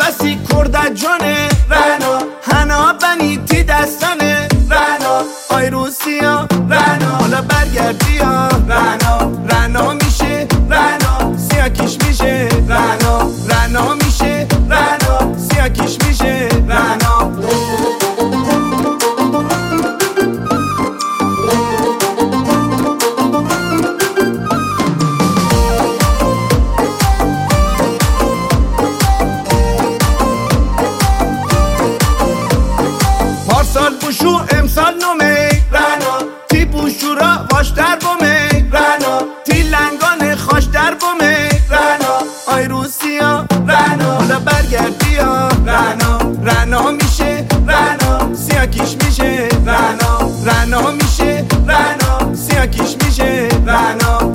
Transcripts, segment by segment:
بسی کرده جانه رنا هنا بنی تی دستانه رنا آی روسیا رنا حالا برگردی یا رنا رنا میشه رنا سیاکیش میشه رنا رنا میشه رنا سیاکیش میشه رنا پارسال بوشو امسال نومه رنا تی بوشو را واش در بومه رنا تی لنگان خاش در بومه رنا آی روسیا رنا حالا برگردی یا رنا رنا میشه رنا سیاکیش میشه رنا رنا میشه رنا سیاکیش میشه رنا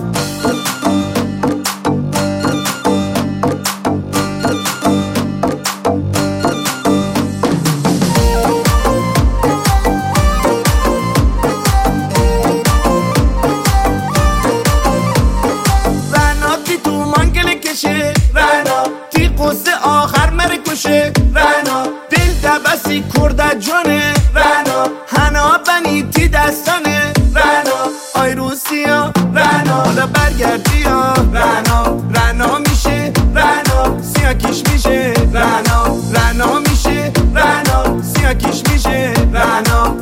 رنا تی قصه آخر مره کشه رنا دل دبسی کرده جانه رنا هنا بنی تی دستانه رنا آی روسیا رنا حالا برگردی یا رنا رنا میشه رنا سیاکیش میشه رنا رنا میشه رنا سیاکیش میشه رنا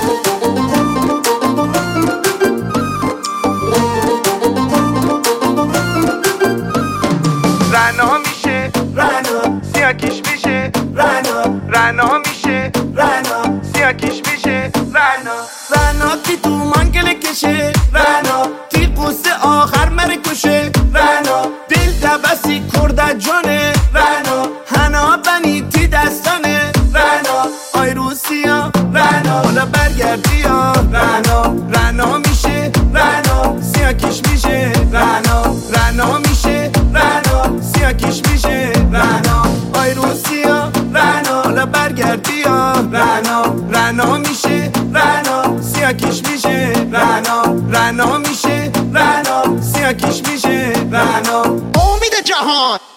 رنا میشه رنا سیاکیش میشه رنا رنا میشه رنا سیاکیش میشه رنا رنا تی تو منگل کشه رنا تی قصه آخر مره کشه رنا دل دبسی کرده جانه رنا هنا بنی تی دستانه رنا آی روسیا رنا حالا برگردی یا رنا رنا میشه رنا سیاکیش میشه رنا رنا میشه رنا سیاکیش میشه رنا آی روسیا رنا حالا برگردی یا رنا رنا میشه رنا سیاکیش میشه رنا رنا میشه رنا سیاکیش میشه رنا امید جهان